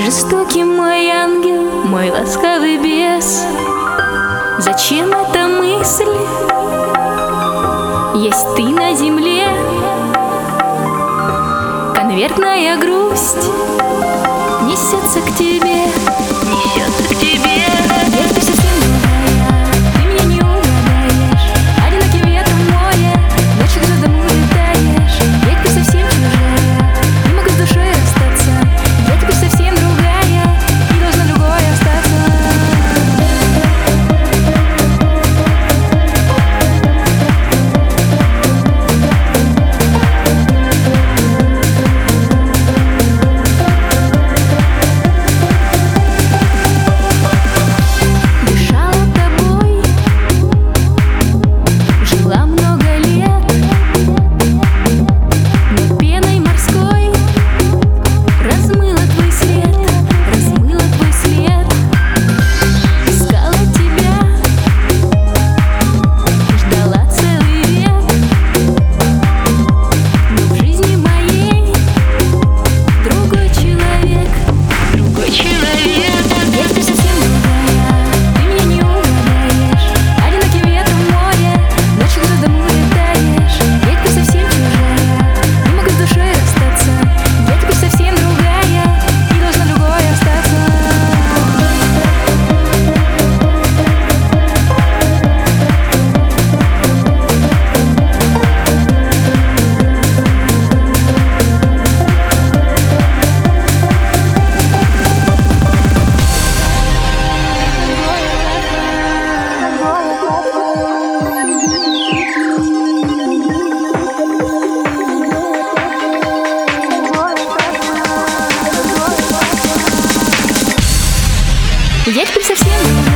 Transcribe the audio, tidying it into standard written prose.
Жестокий мой ангел, мой ласковый бес. Зачем эта мысль? Есть ты на земле. Конвертная грусть несется к тебе, несется к тебе. Ведь ты совсем другая, ты меня не угадаешь. Одинокий ветром море, ночью за домой летаешь. Ведь ты совсем чужая, не могу с душой расстаться. Я теперь совсем другая, и должна другой остаться. Я теперь совсем